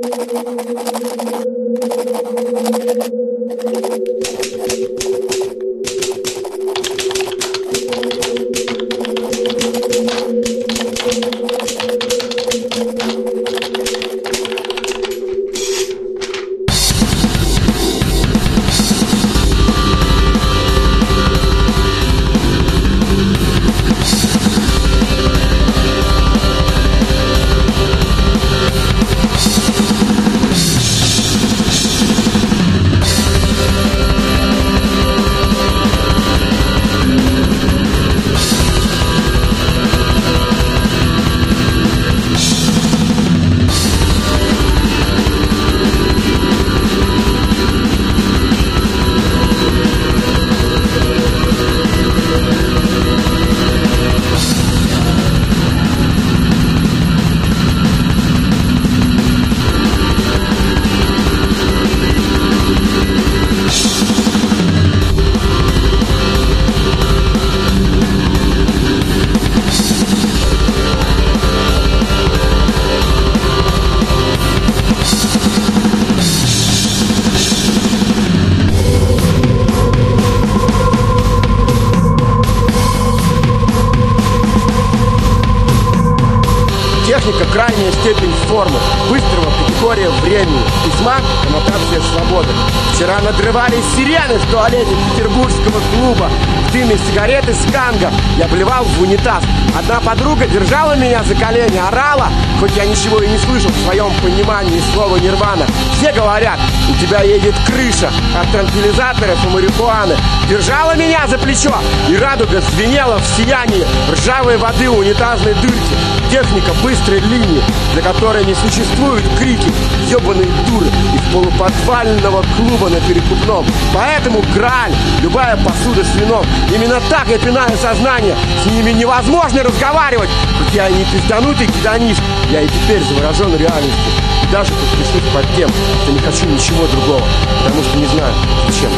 Техника — крайняя степень формы, быстрого категория времени, письма — коннотация свободы. Вчера надрывались сирены в туалете петербургского клуба. В дыме сигареты Сканга я плевал в унитаз. Одна подруга держала меня за колени, орала, хоть я ничего и не слышал в своем понимании слова нирвана. Все говорят, у тебя едет крыша от транквилизаторов и марихуаны. Держала меня за плечо, и радуга звенела в сиянии ржавой воды унитазной дырки. Техника быстрой линии, для которой не существуют крики, ёбаные дуры из полуподвального клуба на Перекупном. Поэтому Грааль, любая посуда с вином. Именно так я пинаю сознание. С ними невозможно разговаривать. Хоть я и не пизданутый гедонист, я и теперь заворожен реальностью. И даже подпишусь под тем, что не хочу ничего другого, потому что не знаю, зачем.